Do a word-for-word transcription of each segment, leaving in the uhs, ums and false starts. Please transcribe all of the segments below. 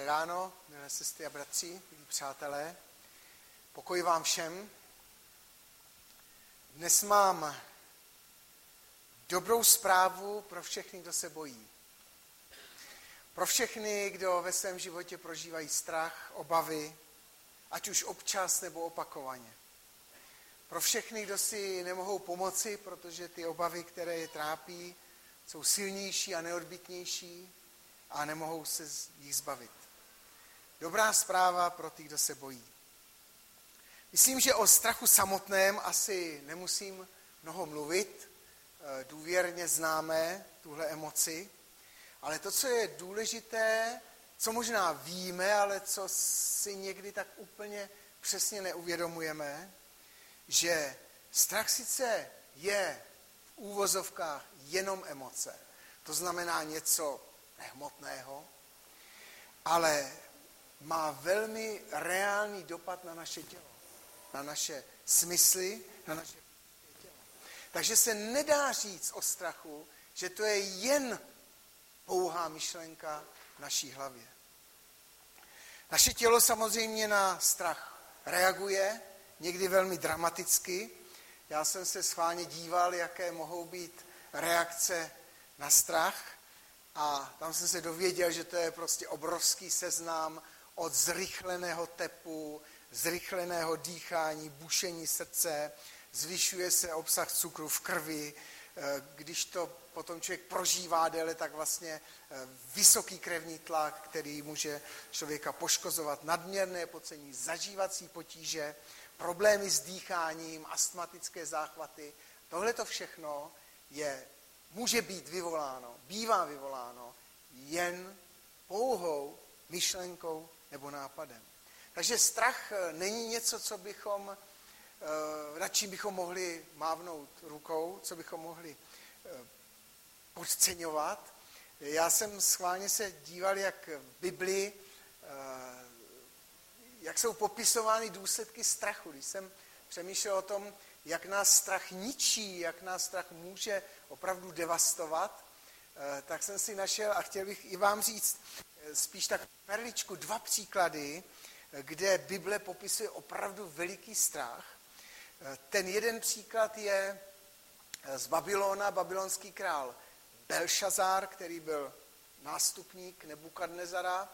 Dobré ráno, milé sestry a bratři, milí přátelé. Pokoj vám všem. Dnes mám dobrou zprávu pro všechny, kdo se bojí. Pro všechny, kdo ve svém životě prožívají strach, obavy, ať už občas nebo opakovaně. Pro všechny, kdo si nemohou pomoci, protože ty obavy, které je trápí, jsou silnější a neodbytnější a nemohou se jich zbavit. Dobrá zpráva pro ty, kdo se bojí. Myslím, že o strachu samotném asi nemusím mnoho mluvit, důvěrně známe tuhle emoci, ale to, co je důležité, co možná víme, ale co si někdy tak úplně přesně neuvědomujeme, že strach sice je v úvozovkách jenom emoce, to znamená něco nehmotného, ale má velmi reálný dopad na naše tělo, na naše smysly, na naše tělo. Takže se nedá říct o strachu, že to je jen pouhá myšlenka v naší hlavě. Naše tělo samozřejmě na strach reaguje, někdy velmi dramaticky. Já jsem se schválně díval, jaké mohou být reakce na strach a tam jsem se dověděl, že to je prostě obrovský seznam od zrychleného tepu, zrychleného dýchání, bušení srdce, zvyšuje se obsah cukru v krvi, když to potom člověk prožívá déle, tak vlastně vysoký krevní tlak, který může člověka poškozovat, nadměrné pocení, zažívací potíže, problémy s dýcháním, astmatické záchvaty. Tohle to všechno je, může být vyvoláno, bývá vyvoláno jen pouhou myšlenkou nebo nápadem. Takže strach není něco, co bychom, nad čím bychom mohli mávnout rukou, co bychom mohli podceňovat. Já jsem schválně se díval, jak v Biblii, jak jsou popisovány důsledky strachu. Když jsem přemýšlel o tom, jak nás strach ničí, jak nás strach může opravdu devastovat, tak jsem si našel a chtěl bych i vám říct spíš tak perličku, dva příklady, kde Bible popisuje opravdu veliký strach. Ten jeden příklad je z Babylona, babylonský král Belšazar, který byl nástupník Nebukadnezara,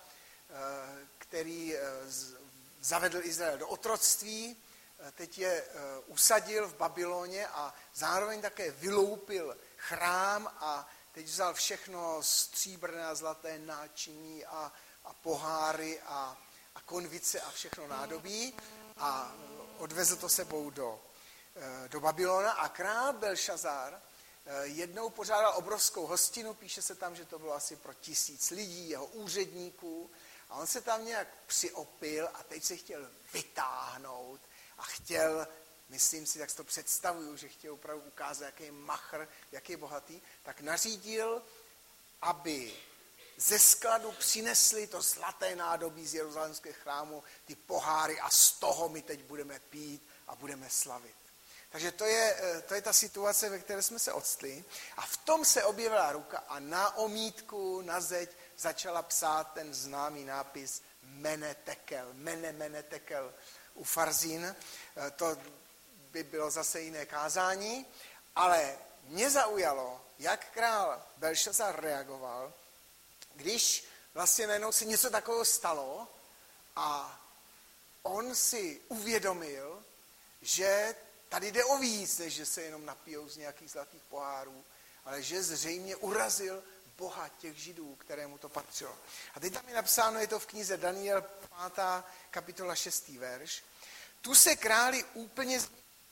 který zavedl Izrael do otroctví, teď je usadil v Babyloně a zároveň také vyloupil chrám a teď vzal všechno stříbrné a zlaté náčiní a, a poháry a, a konvice a všechno nádobí a odvezl to sebou do, do Babylona a král Belšazar jednou pořádal obrovskou hostinu, píše se tam, že to bylo asi pro tisíc lidí, jeho úředníků a on se tam nějak přiopil a teď se chtěl vytáhnout a chtěl, myslím si, tak si to představuju, že chtěl opravdu ukázat, jaký je machr, jaký je bohatý, tak nařídil, aby ze skladu přinesli to zlaté nádobí z jeruzalémského chrámu, ty poháry a z toho my teď budeme pít a budeme slavit. Takže to je, to je ta situace, ve které jsme se odstli a v tom se objevila ruka a na omítku, na zeď začala psát ten známý nápis Mene Tekel, Mene Mene Tekel u Farzín. To by bylo zase jiné kázání, ale mě zaujalo, jak král Belšazar reagoval, když vlastně najednou se něco takového stalo a on si uvědomil, že tady jde o víc, než že se jenom napijou z nějakých zlatých pohárů, ale že zřejmě urazil Boha těch Židů, kterému to patřilo. A teď tam je napsáno, je to v knize Daniel pátá kapitola šestý verš. Tu se králi úplně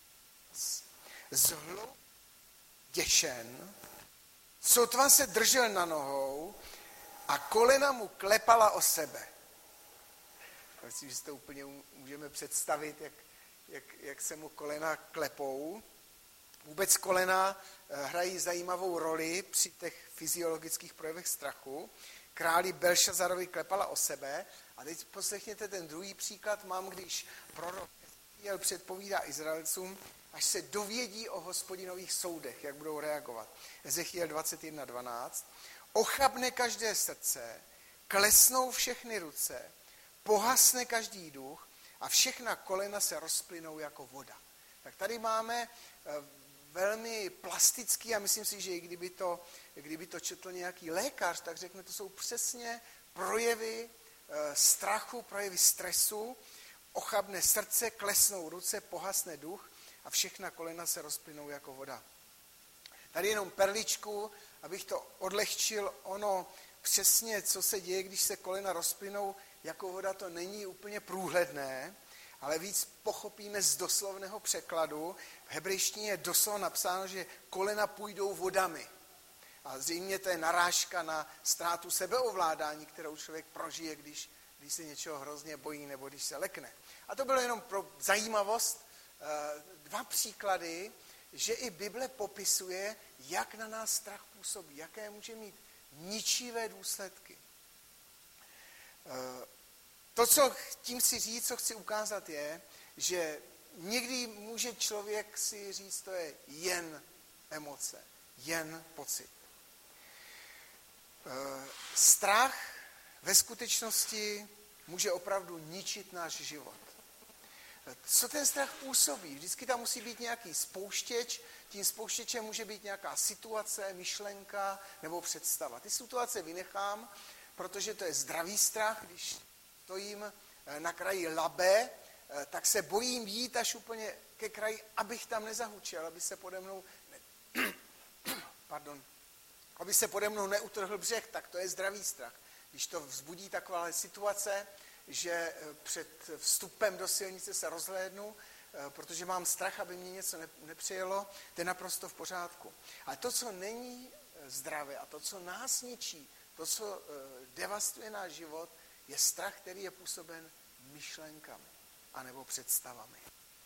zhloub děšen, sotva se držel na nohou a kolena mu klepala o sebe. Myslím, že si to úplně můžeme představit, jak, jak, jak se mu kolena klepou. Vůbec kolena hrají zajímavou roli při těch fyziologických projevech strachu. Králi Belšazarovi klepala o sebe. A teď poslechněte ten druhý příklad. Mám, když prorok Ezechiel předpovídá Izraelcům, až se dovědí o Hospodinových soudech, jak budou reagovat. Ezechiel dvacet jedna dvanáct. Ochabne každé srdce, klesnou všechny ruce, pohasne každý duch a všechna kolena se rozplynou jako voda. Tak tady máme velmi plastický, a myslím si, že i kdyby to, kdyby to četl nějaký lékař, tak řekne, to jsou přesně projevy strachu, projevy stresu, ochabne srdce, klesnou ruce, pohasne duch a všechna kolena se rozplynou jako voda. Tady jenom perličku, abych to odlehčil, ono přesně, co se děje, když se kolena rozplynou jako voda, to není úplně průhledné, ale víc pochopíme z doslovného překladu. V hebrejštině je doslova napsáno, že kolena půjdou vodami. A zřejmě to je narážka na ztrátu sebeovládání, kterou člověk prožije, když, když se něčeho hrozně bojí nebo když se lekne. A to bylo jenom pro zajímavost dva příklady, že i Bible popisuje, jak na nás strach působí, jaké může mít ničivé důsledky. To, co tím si říct, co chci ukázat, je, že někdy může člověk si říct, to je jen emoce, jen pocit. Strach ve skutečnosti může opravdu ničit náš život. Co ten strach působí? Vždycky tam musí být nějaký spouštěč, tím spouštěčem může být nějaká situace, myšlenka nebo představa. Ty situace vynechám, protože to je zdravý strach, když stojím na kraji labe, tak se bojím jít až úplně ke kraji, abych tam nezahučel, aby se pode mnou, ne, pardon, aby se pode mnou neutrhl břeh, tak to je zdravý strach. Když to vzbudí taková situace, že před vstupem do silnice se rozhlédnu, protože mám strach, aby mě něco nepřijelo, to je naprosto v pořádku. Ale to, co není zdravé a to, co nás ničí, to, co devastuje náš život, je strach, který je působen myšlenkami anebo představami.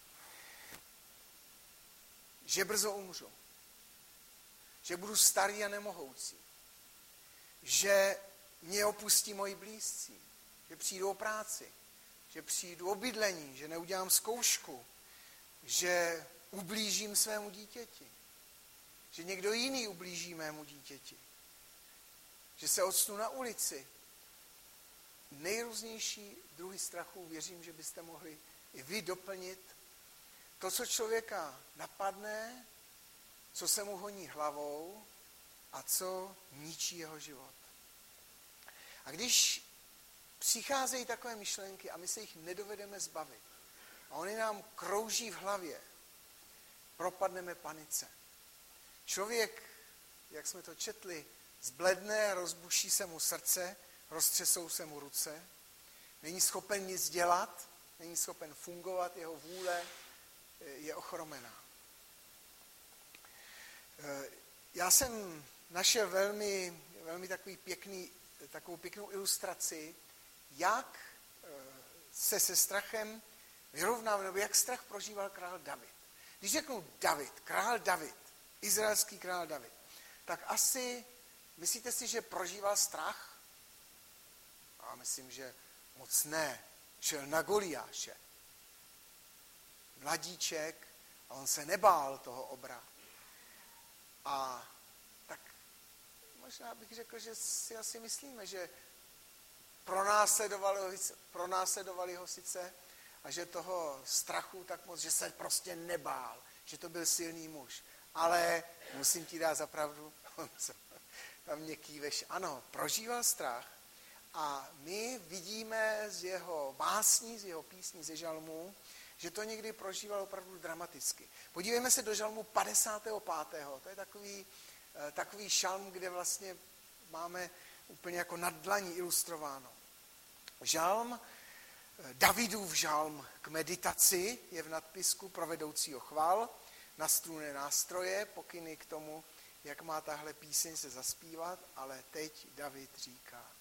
Že brzo umřu, že budu starý a nemohoucí, že mě opustí moji blízcí, že přijdu o práci, že přijdu o bydlení, že neudělám zkoušku, že ublížím svému dítěti, že někdo jiný ublíží mému dítěti, že se odstnu na ulici. Nejrůznější druhy strachu, věřím, že byste mohli i vy doplnit. To, co člověka napadne, co se mu honí hlavou a co ničí jeho život. A když přicházejí takové myšlenky a my se jich nedovedeme zbavit a oni nám krouží v hlavě, propadneme panice. Člověk, jak jsme to četli, zbledne, rozbuší se mu srdce, roztřesou se mu ruce, není schopen nic dělat, není schopen fungovat, jeho vůle je ochromená. Já jsem našel velmi, velmi takový pěkný, takovou pěknou ilustraci, jak se se strachem vyrovnával, nebo jak strach prožíval král David. Když řeknu David, král David, izraelský král David, tak asi, myslíte si, že prožíval strach? A myslím, že moc ne. Šel na Goliáše. Mladíček a on se nebál toho obra. A tak možná bych řekl, že si asi myslíme, že pronásledovali ho, pronásledovali ho sice a že toho strachu tak moc, že se prostě nebál, že to byl silný muž. Ale musím ti dát za pravdu, tam mě kýveš. Ano, prožíval strach a my vidíme z jeho básní, z jeho písní, ze žalmů, že to někdy prožíval opravdu dramaticky. Podívejme se do žalmu padesátého pátého To je takový, takový šalm, kde vlastně máme úplně jako na dlaní ilustrováno. Žalm, Davidův žalm k meditaci je v nadpisku pro vedoucího chval, na strunné nástroje, pokyny k tomu, jak má tahle píseň se zaspívat, ale teď David říká: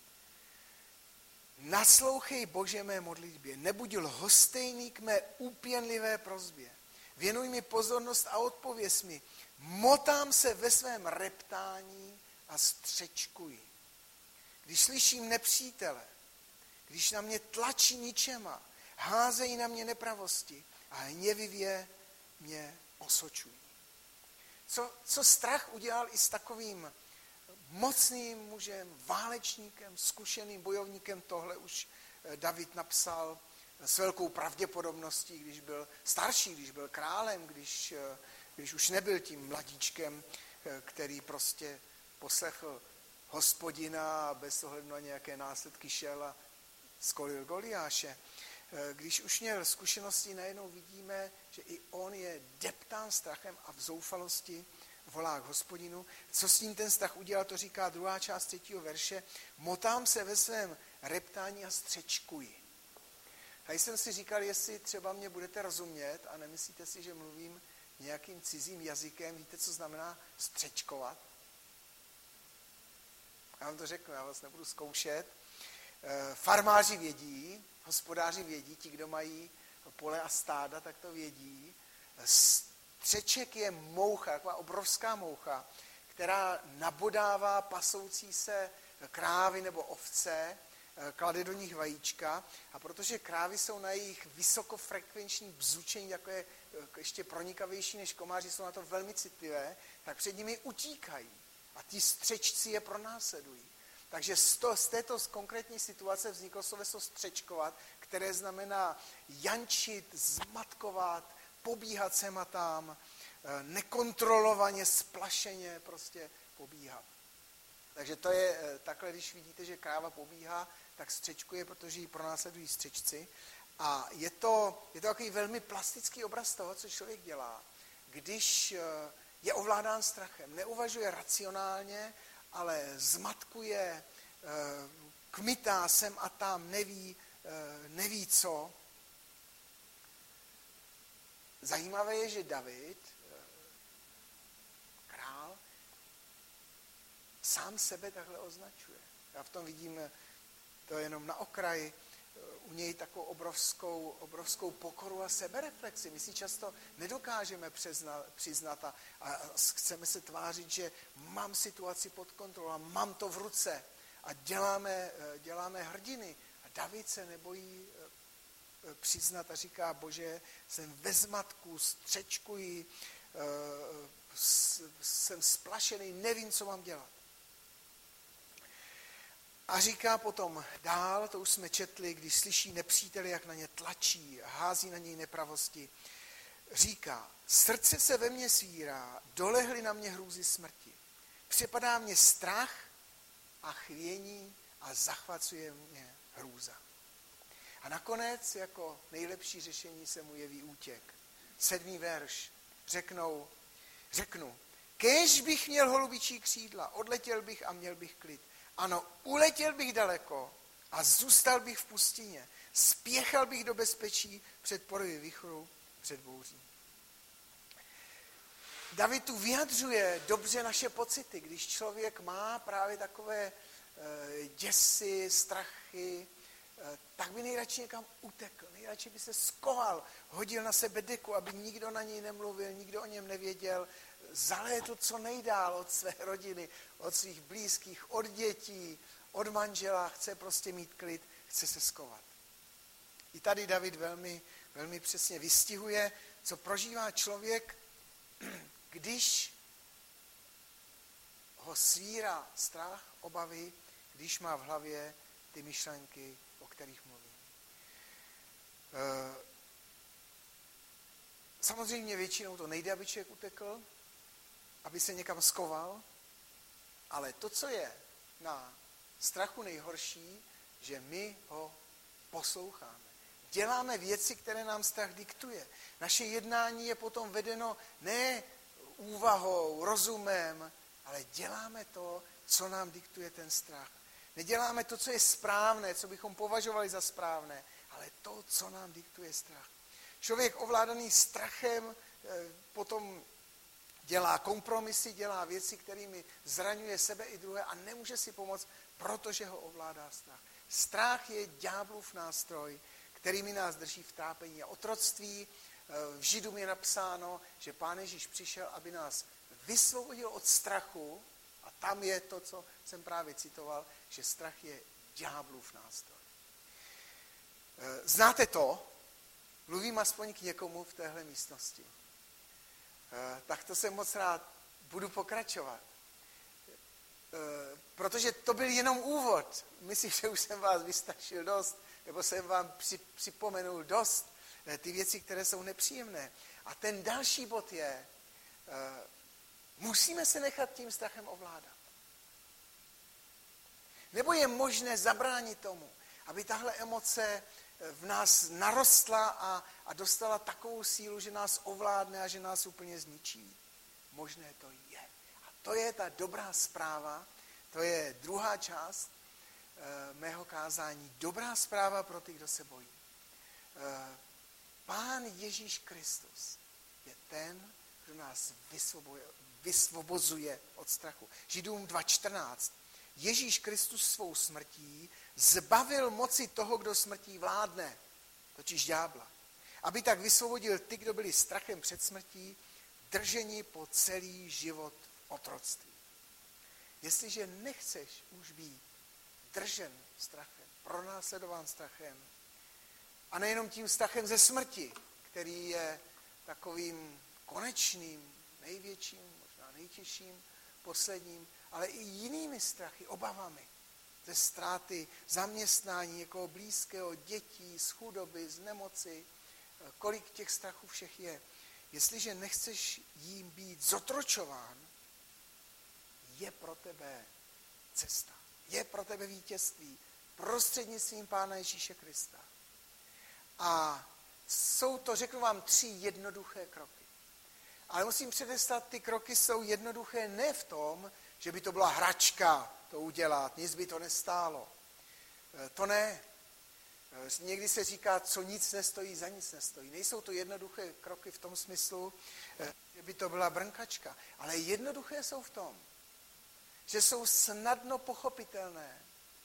Naslouchej, Bože, mé modlitbě, nebuď lhostejný k mé úpěnlivé prosbě. Věnuj mi pozornost a odpověz mi. Motám se ve svém reptání a střečkuji. Když slyším nepřítele, když na mě tlačí ničema, házejí na mě nepravosti a hněvivě mě osočují. Co, co strach udělal i s takovým mocným mužem, válečníkem, zkušeným bojovníkem. Tohle už David napsal s velkou pravděpodobností, když byl starší, když byl králem, když, když už nebyl tím mladíčkem, který prostě poslechl Hospodina a bez ohledu na nějaké následky šel a skolil Goliáše. Když už měl zkušenosti, najednou vidíme, že i on je deptán strachem a v zoufalosti volá k Hospodinu. Co s ním ten strach udělal, to říká druhá část třetího verše. Motám se ve svém reptání a střečkuji. Tady jsem si říkal, jestli třeba mě budete rozumět a nemyslíte si, že mluvím nějakým cizím jazykem. Víte, co znamená střečkovat? Já vám to řeknu, já vás nebudu zkoušet. Farmáři vědí, hospodáři vědí, ti, kdo mají pole a stáda, tak to vědí. Střeček je moucha, taková obrovská moucha, která nabodává pasoucí se krávy nebo ovce, klade do nich vajíčka a protože krávy jsou na jejich vysokofrekvenční bzučení, jako je ještě pronikavější než komáři, jsou na to velmi citlivé, tak před nimi utíkají a ti střečci je pronásledují. Takže z, to, z této konkrétní situace vzniklo sloveso střečkovat, které znamená jančit, zmatkovat, pobíhat sem a tam, nekontrolovaně, splašeně prostě pobíhat. Takže to je takhle, když vidíte, že kráva pobíhá, tak střečkuje, protože ji pronásledují střečci. A je to, je to takový velmi plastický obraz toho, co člověk dělá, když je ovládán strachem. Neuvažuje racionálně, ale zmatkuje, kmitá sem a tam, neví, neví co. Zajímavé je, že David, král, sám sebe takhle označuje. Já v tom vidím, to jenom na okraji, u něj takovou obrovskou, obrovskou pokoru a sebereflexi. My si často nedokážeme přiznat, přiznat a, a chceme se tvářit, že mám situaci pod kontrolou, mám to v ruce a děláme, děláme hrdiny. A David se nebojí přiznat a říká, Bože, jsem ve zmatku, střečkuji, jsem splašený, nevím, co mám dělat. A říká potom dál, to už jsme četli, když slyší nepříteli, jak na ně tlačí, hází na něj nepravosti. Říká, srdce se ve mně svírá, dolehly na mě hrůzy smrti. Připadá mě strach a chvění a zachvacuje mě hrůza. A nakonec jako nejlepší řešení se mu jeví útěk. Sedmý verš. Řeknou, řeknu, kéž bych měl holubičí křídla, odletěl bych a měl bych klid. Ano, uletěl bych daleko a zůstal bych v pustině. Spěchal bych do bezpečí před porivy vichru, před bouří. David tu vyjadřuje dobře naše pocity, když člověk má právě takové e, děsy, strachy, e, tak by nejradši někam utekl, nejradši by se skoval, hodil na sebe deku, aby nikdo na něj nemluvil, nikdo o něm nevěděl, zalétl co nejdál od své rodiny, od svých blízkých, od dětí, od manžela, chce prostě mít klid, chce se skovat. I tady David velmi, velmi přesně vystihuje, co prožívá člověk, když ho svírá strach, obavy, když má v hlavě ty myšlenky, o kterých mluvím. Samozřejmě většinou to nejde, aby člověk utekl, aby se někam skoval, ale to, co je na strachu nejhorší, že my ho posloucháme. Děláme věci, které nám strach diktuje. Naše jednání je potom vedeno ne úvahou, rozumem, ale děláme to, co nám diktuje ten strach. Neděláme to, co je správné, co bychom považovali za správné, ale to, co nám diktuje strach. Člověk ovládaný strachem potom dělá kompromisy, dělá věci, kterými zraňuje sebe i druhé a nemůže si pomoct, protože ho ovládá strach. Strach je ďáblův nástroj, kterými nás drží v trápení a otroctví. V Židům je napsáno, že Pán Ježíš přišel, aby nás vysvobodil od strachu a tam je to, co jsem právě citoval, že strach je ďáblův nástroj. Znáte to? Mluvím aspoň k někomu v téhle místnosti. Tak to jsem moc rád. Budu pokračovat. protože to byl jenom úvod. Myslím, že už jsem vás vystrašil dost, nebo jsem vám při, připomenul dost ty věci, které jsou nepříjemné. A ten další bod je, uh, musíme se nechat tím strachem ovládat. Nebo je možné zabránit tomu, aby tahle emoce v nás narostla a, a dostala takovou sílu, že nás ovládne a že nás úplně zničí. Možné to je. A to je ta dobrá zpráva, to je druhá část e, mého kázání. Dobrá zpráva pro ty, kdo se bojí. E, Pán Ježíš Kristus je ten, kdo nás vysvobozuje od strachu. Židům dva čtrnáct. Ježíš Kristus svou smrtí zbavil moci toho, kdo smrtí vládne, totiž ďábla. Aby tak vysvobodil ty, kdo byli strachem před smrtí, drženi po celý život v otroctví. Jestliže nechceš už být držen strachem, pronásledován strachem, a nejenom tím strachem ze smrti, který je takovým konečným, největším, možná nejtěžším, posledním, ale i jinými strachy, obavami ze ztráty zaměstnání, někoho blízkého, dětí, z chudoby, z nemoci, kolik těch strachů všech je. Jestliže nechceš jím být zotročován, je pro tebe cesta. Je pro tebe vítězství prostřednictvím Pána Ježíše Krista. A jsou to, řeknu vám, tři jednoduché kroky. Ale musím předestat, ty kroky jsou jednoduché ne v tom, že by to byla hračka to udělat, nic by to nestálo. To ne. Někdy se říká, co nic nestojí, za nic nestojí. Nejsou to jednoduché kroky v tom smyslu, že by to byla brnkačka. Ale jednoduché jsou v tom, že jsou snadno pochopitelné.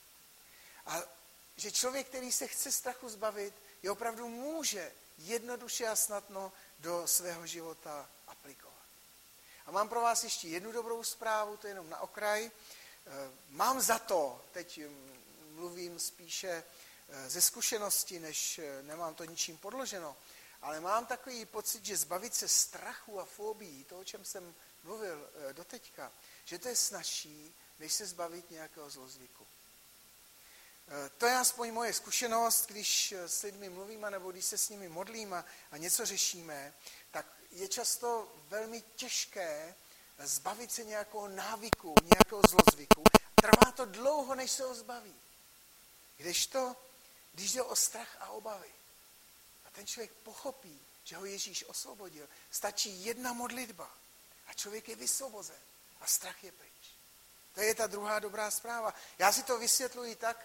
A že člověk, který se chce strachu zbavit, je opravdu může jednoduše a snadno do svého života aplikovat. A mám pro vás ještě jednu dobrou zprávu, to je jenom na okraj. Mám za to, teď mluvím spíše ze zkušenosti, než nemám to ničím podloženo, ale mám takový pocit, že zbavit se strachu a fobií, to, o čem jsem mluvil doteďka, že to je snazší, než se zbavit nějakého zlozvyku. To je aspoň moje zkušenost, když s lidmi mluvím, nebo když se s nimi modlím a, a něco řešíme, tak je často velmi těžké zbavit se nějakého návyku, nějakého zlozvyku. Trvá to dlouho, než se ho zbaví. Kdežto, když jde o strach a obavy, a ten člověk pochopí, že ho Ježíš osvobodil, stačí jedna modlitba a člověk je vysvobozen a strach je pryč. To je ta druhá dobrá zpráva. Já si to vysvětluji tak,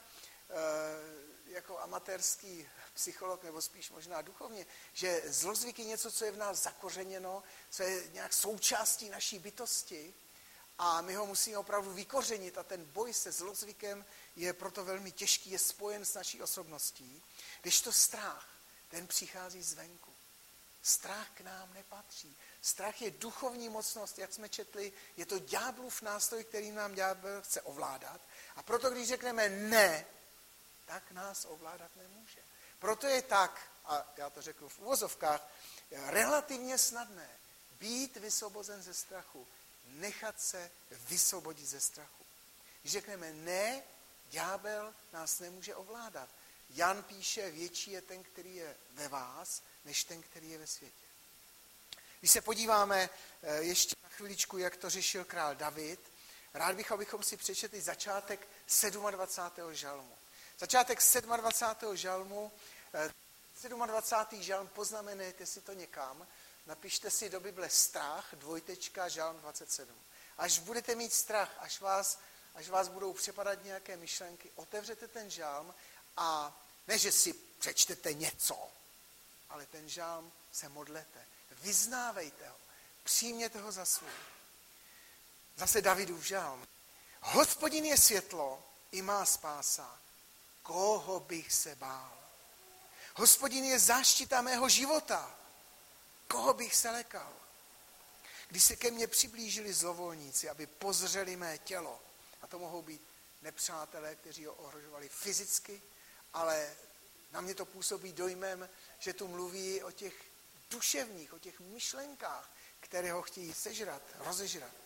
jako amatérský psycholog, nebo spíš možná duchovně, že zlozvyk je něco, co je v nás zakořeněno, co je nějak součástí naší bytosti a my ho musíme opravdu vykořenit a ten boj se zlozvykem je proto velmi těžký, je spojen s naší osobností. Když to strach, ten přichází zvenku. Strach k nám nepatří. Strach je duchovní mocnost, jak jsme četli, je to ďáblův nástroj, který nám ďábel chce ovládat. A proto, když řekneme ne, tak nás ovládat nemůže. Proto je tak, a já to řeknu v uvozovkách, relativně snadné být vysvobozen ze strachu, nechat se vysvobodit ze strachu. Když řekneme ne, ďábel nás nemůže ovládat. Jan píše, větší je ten, který je ve vás, než ten, který je ve světě. Když se podíváme ještě na chviličku, jak to řešil král David, rád bych, abychom si přečetli začátek dvacátého sedmého žalmu. Začátek dvacátého sedmého žalmu, dvacátý sedmý žalm, poznamenejte si to někam, napište si do Bible strach, dvojtečka, žalm dvacet sedm. Až budete mít strach, až vás, až vás budou přepadat nějaké myšlenky, otevřete ten žalm a ne, že si přečtete něco, ale ten žalm se modlete, vyznávejte ho, přijměte ho za svůj. Zase Davidův žalm. Hospodin je světlo i má spása. Koho bych se bál? Hospodin je záštita mého života. Koho bych se lekal? Když se ke mně přiblížili zlovolníci, aby pozřeli mé tělo, a to mohou být nepřátelé, kteří ho ohrožovali fyzicky, ale na mě to působí dojmem, že tu mluví o těch duševních, o těch myšlenkách, které ho chtějí sežrat, rozežrat.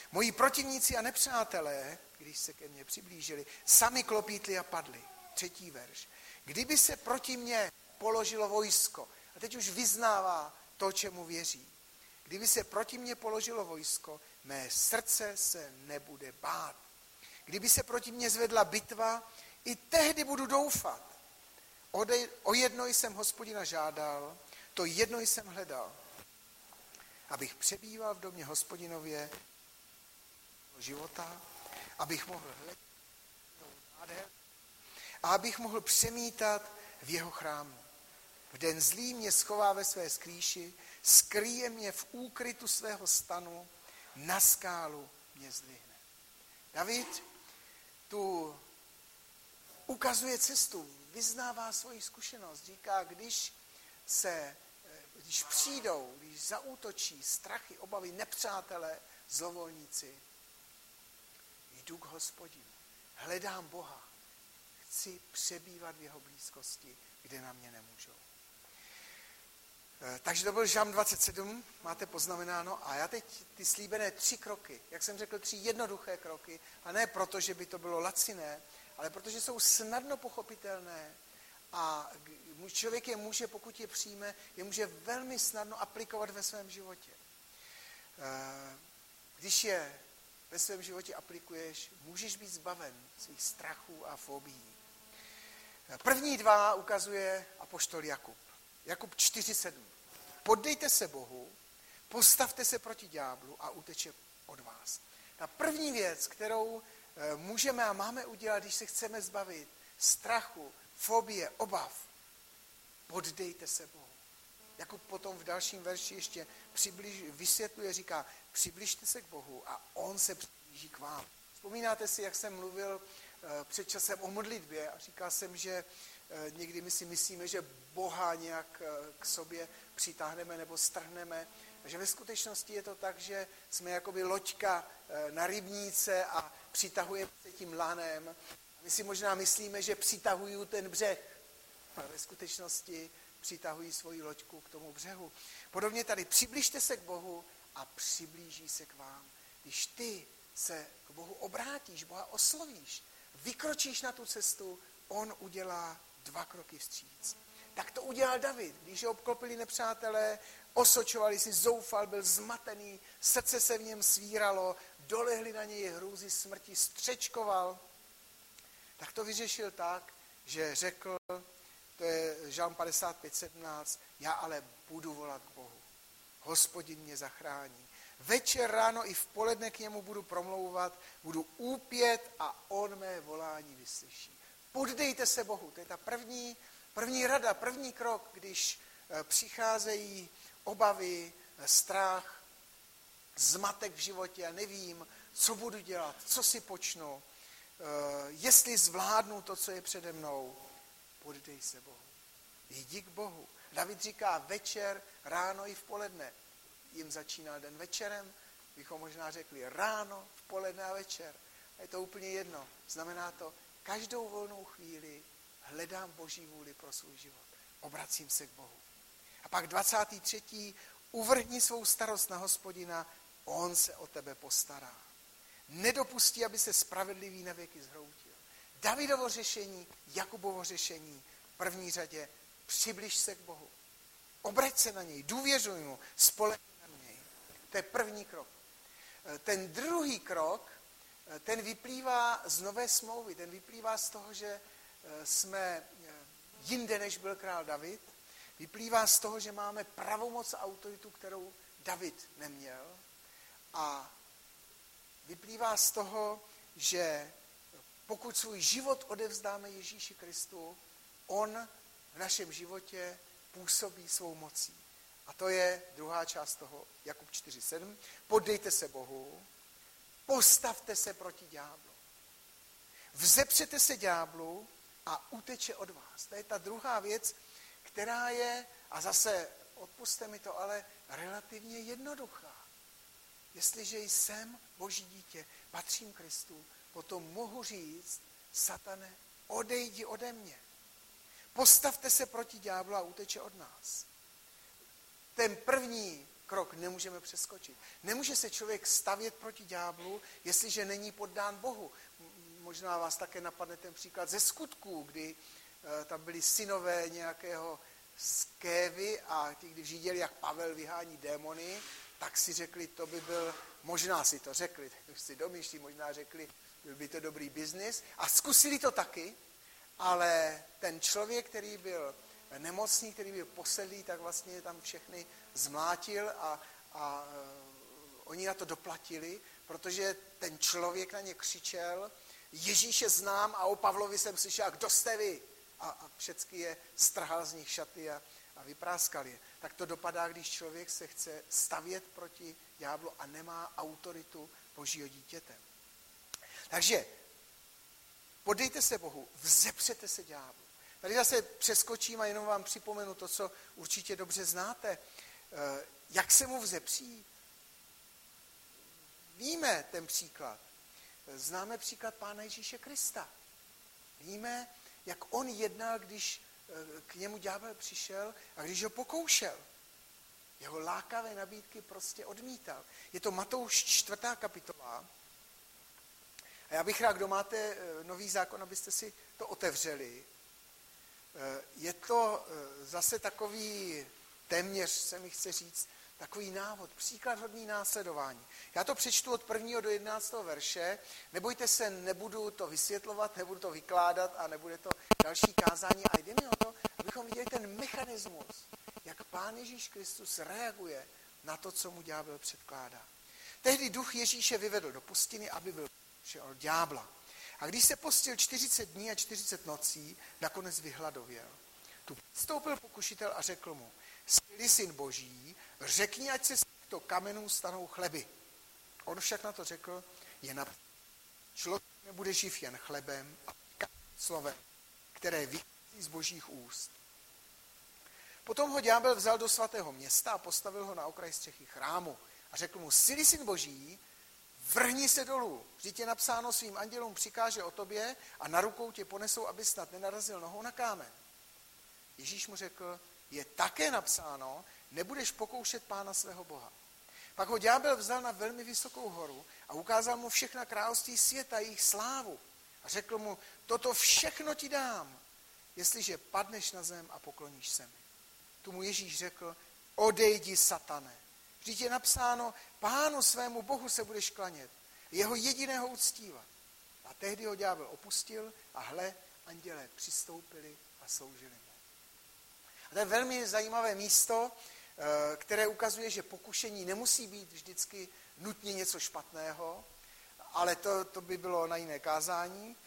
Moji protivníci a nepřátelé, když se ke mně přiblížili, sami klopítli a padli. Třetí verš. Kdyby se proti mně položilo vojsko, a teď už vyznává to, čemu věří. Kdyby se proti mně položilo vojsko, mé srdce se nebude bát. Kdyby se proti mně zvedla bitva, i tehdy budu doufat. O jedno jsem Hospodina žádal, to jedno jsem hledal, abych přebýval v domě Hospodinově života, abych mohl hledat a abych mohl přemítat v jeho chrámu. V den zlý mě schová ve své skrýši, skryje mě v úkrytu svého stanu, na skálu mě zdvihne. David tu ukazuje cestu, vyznává svoji zkušenost, říká, když se, když přijdou, když zaútočí strachy, obavy, nepřátelé, zlovolníci, jdu k Hospodinu, hledám Boha, chci přebývat v jeho blízkosti, kde na mě nemůžou. Takže to byl Žalm dvacet sedm, máte poznamenáno, a já teď ty slíbené tři kroky, jak jsem řekl, tři jednoduché kroky, a ne proto, že by to bylo laciné, ale protože jsou snadno pochopitelné a člověk je může, pokud je přijme, je může velmi snadno aplikovat ve svém životě. Když je ve svém životě aplikuješ, můžeš být zbaven svých strachů a fobií. První dva ukazuje apoštol Jakub. Jakub čtyři sedm. Poddejte se Bohu, postavte se proti ďáblu a uteče od vás. Ta první věc, kterou můžeme a máme udělat, když se chceme zbavit strachu, fobie, obav, poddejte se Bohu. Jakub potom v dalším verši ještě přibliž, vysvětluje, říká, přibližte se k Bohu a on se přiblíží k vám. Vzpomínáte si, jak jsem mluvil před časem o modlitbě a říkal jsem, že někdy my si myslíme, že Boha nějak k sobě přitáhneme nebo strhneme, že ve skutečnosti je to tak, že jsme jakoby loďka na rybníce a přitahujeme se tím lanem. My si možná myslíme, že přitahují ten břeh, ale ve skutečnosti přitahují svoji loďku k tomu břehu. Podobně tady přibližte se k Bohu a přiblíží se k vám. Když ty se k Bohu obrátíš, Boha oslovíš, vykročíš na tu cestu, on udělá dva kroky vstříc. Tak to udělal David, když ho obklopili nepřátelé, osočovali si, zoufal, byl zmatený, srdce se v něm svíralo, dolehli na něj hrůzy smrti, střečkoval. Tak to vyřešil tak, že řekl, to je Žalm padesát pět sedmnáct, já ale budu volat k Bohu. Hospodin mě zachrání. Večer, ráno i v poledne k němu budu promlouvat, budu úpět a on mé volání vyslyší. Poddejte se Bohu, to je ta první, první rada, první krok, když přicházejí obavy, strach, zmatek v životě a nevím, co budu dělat, co si počnu, jestli zvládnu to, co je přede mnou, poddej se Bohu. Jdi k Bohu. David říká večer, ráno i v poledne. Jim začínal den večerem, bychom možná řekli ráno, v poledne a večer. A je to úplně jedno. Znamená to, každou volnou chvíli hledám Boží vůli pro svůj život. Obracím se k Bohu. A pak dvacátý třetí uvrhni svou starost na Hospodina, on se o tebe postará. Nedopustí, aby se spravedlivý navěky zhroutil. Davidovo řešení, Jakubovo řešení, v první řadě přibliž se k Bohu. Obrať se na něj, důvěřuj mu, spolehni na něj. To je první krok. Ten druhý krok, ten vyplývá z nové smlouvy, ten vyplývá z toho, že jsme jinde, než byl král David, vyplývá z toho, že máme pravomoc a autoritu, kterou David neměl, a vyplývá z toho, že pokud svůj život odevzdáme Ježíši Kristu, on v našem životě působí svou mocí. A to je druhá část toho, Jakub čtyři sedm. Poddejte se Bohu, postavte se proti ďáblu. Vzepřete se ďáblu a uteče od vás. To je ta druhá věc, která je, a zase odpusťte mi to, ale relativně jednoduchá. Jestliže jsem Boží dítě, patřím Kristu, potom mohu říct, satane, odejdi ode mě. Postavte se proti ďáblu a uteče od nás. Ten první krok nemůžeme přeskočit. Nemůže se člověk stavět proti ďáblu, jestliže není poddán Bohu. Možná vás také napadne ten příklad ze Skutků, kdy tam byli synové nějakého Skévy a ti, když viděli, jak Pavel vyhání démony, tak si řekli, to by byl, možná si to řekli, už si domýšlí, možná řekli, byl by to dobrý biznis a zkusili to taky, ale ten člověk, který byl nemocný, který byl posedlý, tak vlastně tam všechny zmlátil a, a oni na to doplatili, protože ten člověk na ně křičel, Ježíše znám a o Pavlovi jsem slyšel, kdo jste vy? A, a všecky je strhal z nich šaty a, a vypráskal je. Tak to dopadá, když člověk se chce stavět proti ďáblu a nemá autoritu Božího dítěte. Takže podejte se Bohu, vzepřete se ďáblu. Tady zase přeskočím a jenom vám připomenu to, co určitě dobře znáte. Jak se mu vzepřít? Víme ten příklad. Známe příklad Pána Ježíše Krista. Víme, jak on jednal, když k němu ďábel přišel a když ho pokoušel. Jeho lákavé nabídky prostě odmítal. Je to Matouš čtvrtá kapitola. A já bych rád, kdo máte Nový zákon, abyste si to otevřeli. Je to zase takový, téměř se mi chce říct, takový návod, příklad hodný následování. Já to přečtu od prvního do jedenáctého verše. Nebojte se, nebudu to vysvětlovat, nebudu to vykládat a nebude to další kázání. A jde mi o to, abychom viděli ten mechanismus, jak Pán Ježíš Kristus reaguje na to, co mu ďábel předkládá. Tehdy duch Ježíše vyvedl do pustiny, aby byl od ďábla. A když se postil čtyřicet dní a čtyřicet nocí, nakonec vyhladověl. Tu vstoupil pokušitel a řekl mu, jsi-li syn Boží, řekni, ať se z těchto kamenů stanou chleby. On však na to řekl, je napsáno, člověk nebude živ jen chlebem a slovem, které vychází z Božích úst. Potom ho ďábel vzal do svatého města a postavil ho na okraj střechy chrámu a řekl mu, jsi-li syn Boží, vrhni se dolů, vždyť je napsáno, svým andělům přikáže o tobě a na rukou tě ponesou, aby snad nenarazil nohou na kámen. Ježíš mu řekl, je také napsáno, nebudeš pokoušet Pána svého Boha. Pak ho ďábel vzal na velmi vysokou horu a ukázal mu všechna království světa, jejich slávu. A řekl mu, toto všechno ti dám, jestliže padneš na zem a pokloníš se mi. Tu mu Ježíš řekl, odejdi, satane. Vždyť je napsáno, Pánu svému Bohu se budeš klanět, jeho jediného uctívat. A tehdy ho ďábel opustil a hle, andělé přistoupili a sloužili mu. A to je velmi zajímavé místo, které ukazuje, že pokušení nemusí být vždycky nutně něco špatného, ale to, to by bylo na jiné kázání.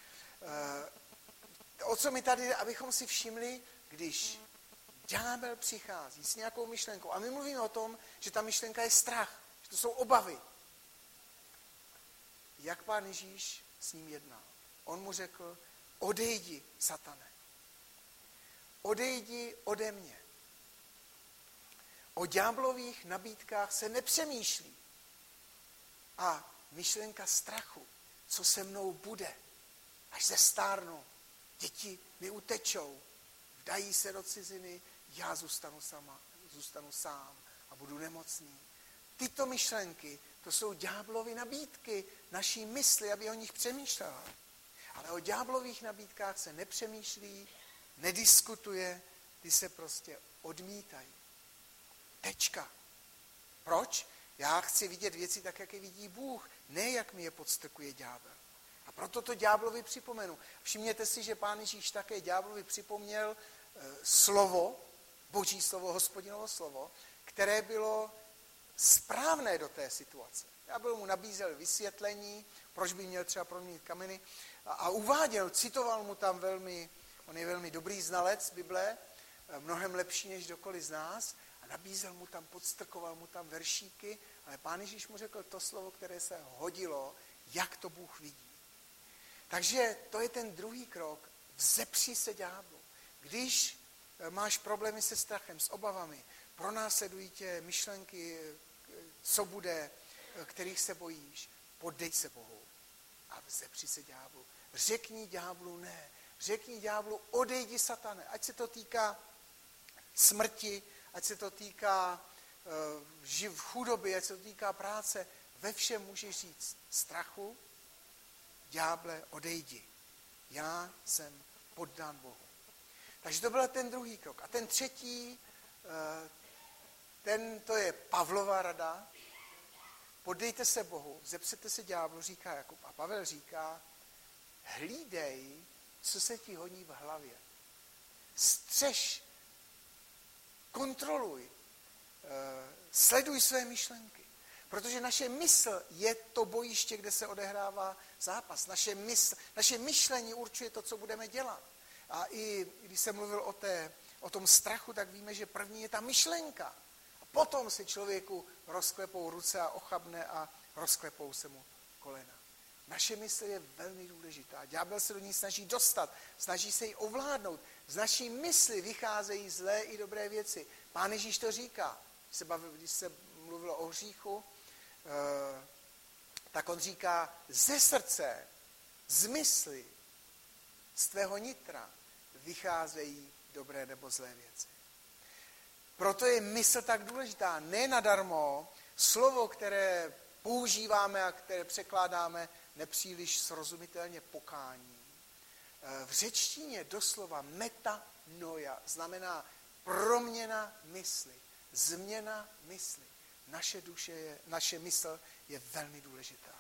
O co mi tady, abychom si všimli, když ďábel přichází s nějakou myšlenkou. A my mluvíme o tom, že ta myšlenka je strach, že to jsou obavy. Jak Pán Ježíš s ním jednal? On mu řekl, odejdi, satane. Odejdi ode mě. O ďáblových nabídkách se nepřemýšlí. A myšlenka strachu, co se mnou bude, až zestárnu, děti mi utečou, vdají se do ciziny, já zůstanu, sama, zůstanu sám a budu nemocný. Tyto myšlenky, to jsou ďáblovy nabídky naší mysli, aby o nich přemýšlela. Ale o ďáblových nabídkách se nepřemýšlí, nediskutuje, ty se prostě odmítají. Tečka. Proč? Já chci vidět věci tak, jak je vidí Bůh, ne jak mi je podstrkuje ďábel. A proto to ďáblovi připomenu. Všimněte si, že Pán Ježíš také ďáblovi připomněl e, slovo, Boží slovo, Hospodinovo slovo, které bylo správné do té situace. Ďábel mu nabízel vysvětlení, proč by měl třeba proměnit kameny a, a uváděl, citoval mu tam velmi, on je velmi dobrý znalec Bible, mnohem lepší než kdokoliv z nás, a nabízel mu tam, podstrkoval mu tam veršíky, ale Pán Ježíš mu řekl to slovo, které se hodilo, jak to Bůh vidí. Takže to je ten druhý krok, vzepři se ďáblu. Když máš problémy se strachem, s obavami, pronásledují tě myšlenky, co bude, kterých se bojíš, podej se Bohu a vzepři se ďáblu. Řekni ďáblu ne, řekni ďáblu odejdi, satane, ať se to týká smrti, ať se to týká živ v chudobě, ať se to týká práce, ve všem můžeš říct strachu, ďáble, odejdi. Já jsem poddán Bohu. Takže to byl ten druhý krok. A ten třetí, ten, to je Pavlova rada. Poddejte se Bohu, zepřete se ďáblu, říká Jakub. A Pavel říká, hlídej, co se ti honí v hlavě. Střež, kontroluj, sleduj své myšlenky. Protože naše mysl je to bojiště, kde se odehrává zápas. Naše, mysl, naše myšlení určuje to, co budeme dělat. A i když jsem mluvil o, té, o tom strachu, tak víme, že první je ta myšlenka. A potom se člověku rozklepou ruce a ochabne a rozklepou se mu kolena. Naše mysl je velmi důležitá. Ďábel se do ní snaží dostat, snaží se ji ovládnout. Z naší mysli vycházejí zlé i dobré věci. Pán Ježíš to říká. Když se, bavil, když se mluvilo o hříchu, eh, tak on říká, ze srdce, z mysli, z tvého nitra vycházejí dobré nebo zlé věci. Proto je mysl tak důležitá. Ne nadarmo slovo, které používáme a které překládáme nepříliš srozumitelně pokání. V řečtině doslova metanoia znamená proměna mysli, změna mysli. Naše duše je, naše mysl je velmi důležitá.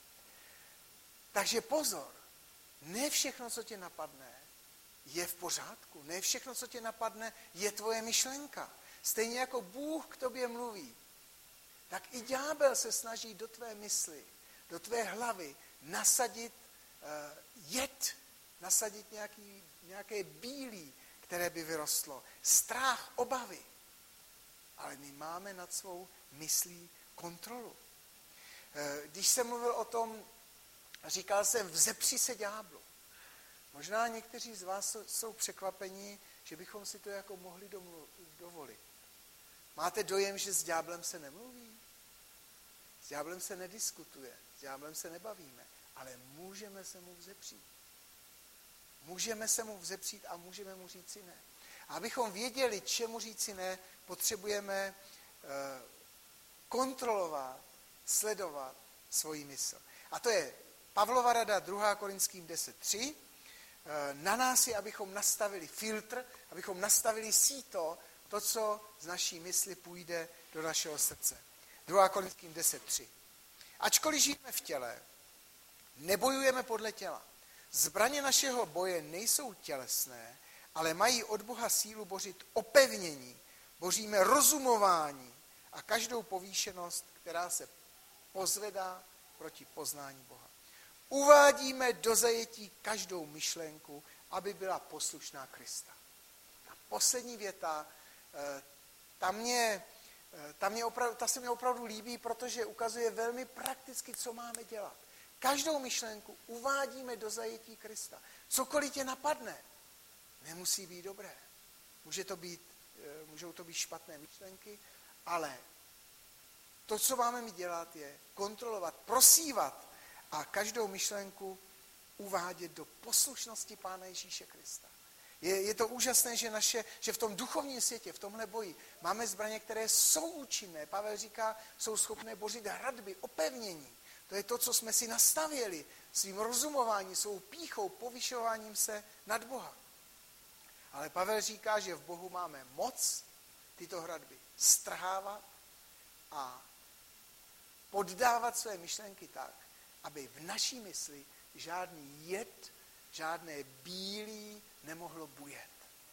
Takže pozor, ne všechno, co tě napadne, je v pořádku. Ne všechno, co tě napadne, je tvoje myšlenka. Stejně jako Bůh k tobě mluví, tak i ďábel se snaží do tvé mysli, do tvé hlavy nasadit uh, jed, nasadit nějaký, nějaké bílí, které by vyrostlo. Strach, obavy. Ale my máme nad svou myslí kontrolu. Uh, když jsem mluvil o tom, říkal jsem, vzepři se ďáblu. Možná někteří z vás jsou překvapení, že bychom si to jako mohli domlu- dovolit. Máte dojem, že s ďáblem se nemluví? S ďáblem se nediskutuje, s ďáblem se nebavíme, ale můžeme se mu vzepřít. Můžeme se mu vzepřít a můžeme mu říci ne. A abychom věděli, čemu říci ne, potřebujeme uh, kontrolovat, sledovat svoji mysl. A to je Pavlova rada druhá Korinským deset tři. Na nás je, abychom nastavili filtr, abychom nastavili síto, to, co z naší mysli půjde do našeho srdce. druhá Korinským deset tři. Ačkoliv žijeme v těle, nebojujeme podle těla. Zbraně našeho boje nejsou tělesné, ale mají od Boha sílu bořit opevnění. Boříme rozumování a každou povýšenost, která se pozvedá proti poznání Boha. Uvádíme do zajetí každou myšlenku, aby byla poslušná Krista. Ta poslední věta, ta, mě, ta, mě opravdu, ta se mi opravdu líbí, protože ukazuje velmi prakticky, co máme dělat. Každou myšlenku uvádíme do zajetí Krista. Cokoliv tě napadne, nemusí být dobré. Může to být, můžou to být špatné myšlenky, ale to, co máme mi dělat, je kontrolovat, prosívat a každou myšlenku uvádět do poslušnosti Pána Ježíše Krista. Je, je to úžasné, že, naše, že v tom duchovním světě, v tomhle boji, máme zbraně, které jsou účinné. Pavel říká, jsou schopné bořit hradby, opevnění. To je to, co jsme si nastavili svým rozumováním, svou pýchou, povyšováním se nad Boha. Ale Pavel říká, že v Bohu máme moc tyto hradby strhávat a poddávat své myšlenky tak, aby v naší mysli žádný jed, žádné bílí nemohlo bujet.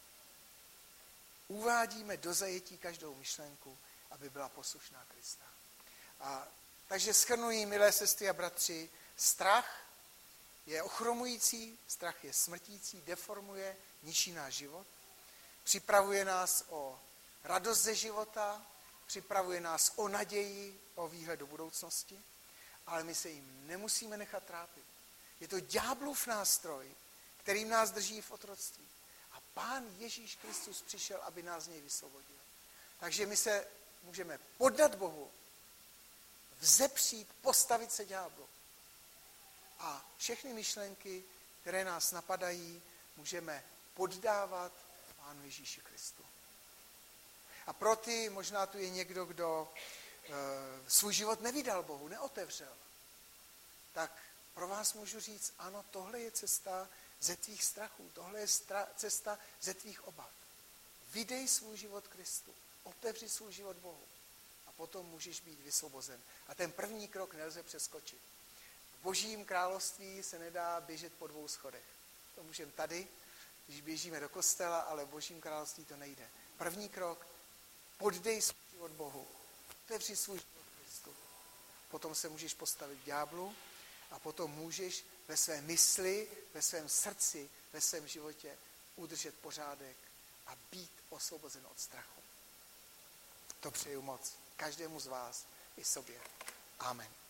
Uvádíme do zajetí každou myšlenku, aby byla poslušná Krista. A, takže shrnuji, milé sestry a bratři, strach je ochromující, strach je smrtící, deformuje, ničí náš život, připravuje nás o radost ze života, připravuje nás o naději, o výhled do budoucnosti, ale my se jim nemusíme nechat trápit. Je to ďáblův nástroj, kterým nás drží v otroctví. A Pán Ježíš Kristus přišel, aby nás z něj vysvobodil. Takže my se můžeme poddat Bohu, vzepřít, postavit se ďáblu. A všechny myšlenky, které nás napadají, můžeme poddávat Pánu Ježíši Kristu. A pro ty, možná tu je někdo, kdo e, svůj život nevydal Bohu, neotevřel, tak pro vás můžu říct, ano, tohle je cesta ze tvých strachů, tohle je stra- cesta ze tvých obav. Vydej svůj život Kristu, otevři svůj život Bohu a potom můžeš být vysvobozen. A ten první krok nelze přeskočit. V Božím království se nedá běžet po dvou schodech. To můžeme tady, když běžíme do kostela, ale v Božím království to nejde. První krok, poddej svůj život Bohu, otevři svůj život Kristu. Potom se můžeš postavit k ďáblu a potom můžeš ve své mysli, ve svém srdci, ve svém životě udržet pořádek a být osvobozen od strachu. To přeju moc každému z vás i sobě. Amen.